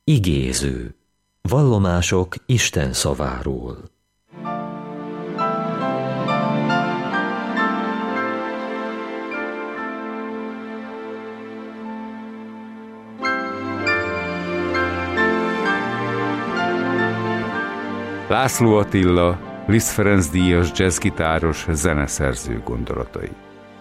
Igéző. Vallomások Isten szaváról. László Attila, Liszt Ferenc díjas jazzgitáros, zeneszerző gondolatai.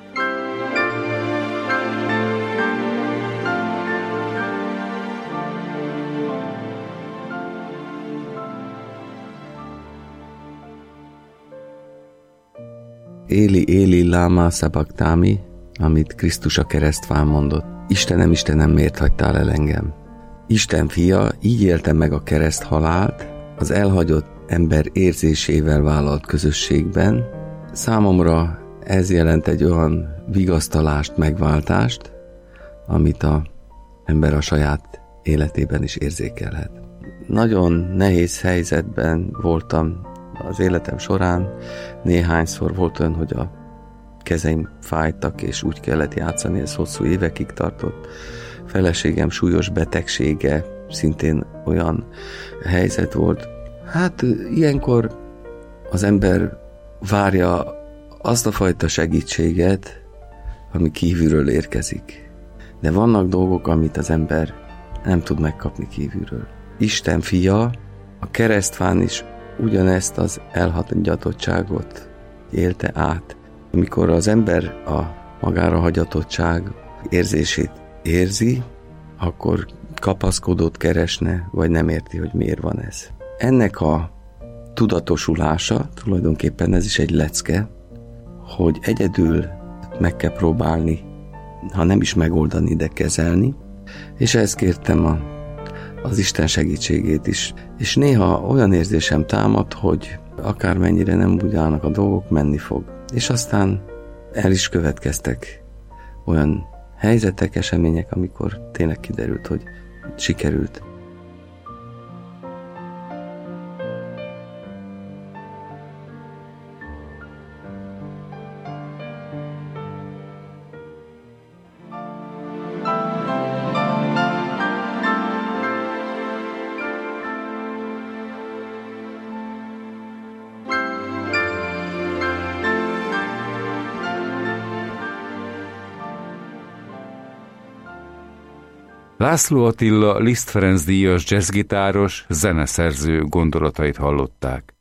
Éli, Éli, láma szabaktámi, amit Krisztus a keresztfán mondott. Istenem, Istenem, miért hagytál el engem? Isten fia, így élte meg a kereszt halált, az elhagyott ember érzésével vállalt közösségben. Számomra ez jelent egy olyan vigasztalást, megváltást, amit az ember a saját életében is érzékelhet. Nagyon nehéz helyzetben voltam az életem során. Néhányszor volt olyan, hogy a kezeim fájtak, és úgy kellett játszani, ez hosszú évekig tartott. Feleségem súlyos betegsége, szintén olyan helyzet volt. Hát ilyenkor az ember várja azt a fajta segítséget, ami kívülről érkezik. De vannak dolgok, amit az ember nem tud megkapni kívülről. Isten fia a keresztfán is ugyanezt az elhagyatottságot élte át. Amikor az ember a magára hagyatottság érzését érzi, akkor kapaszkodót keresne, vagy nem érti, hogy miért van ez. Ennek a tudatosulása, tulajdonképpen ez is egy lecke, hogy egyedül meg kell próbálni, ha nem is megoldani, de kezelni, és ezt kértem az Isten segítségét is. És néha olyan érzésem támad, hogy akármennyire nem úgy állnak a dolgok, menni fog. És aztán el is következtek olyan helyzetek, események, amikor tényleg kiderült, hogy sikerült. László Attila, Liszt Ferenc díjas jazzgitáros, zeneszerző gondolatait hallották.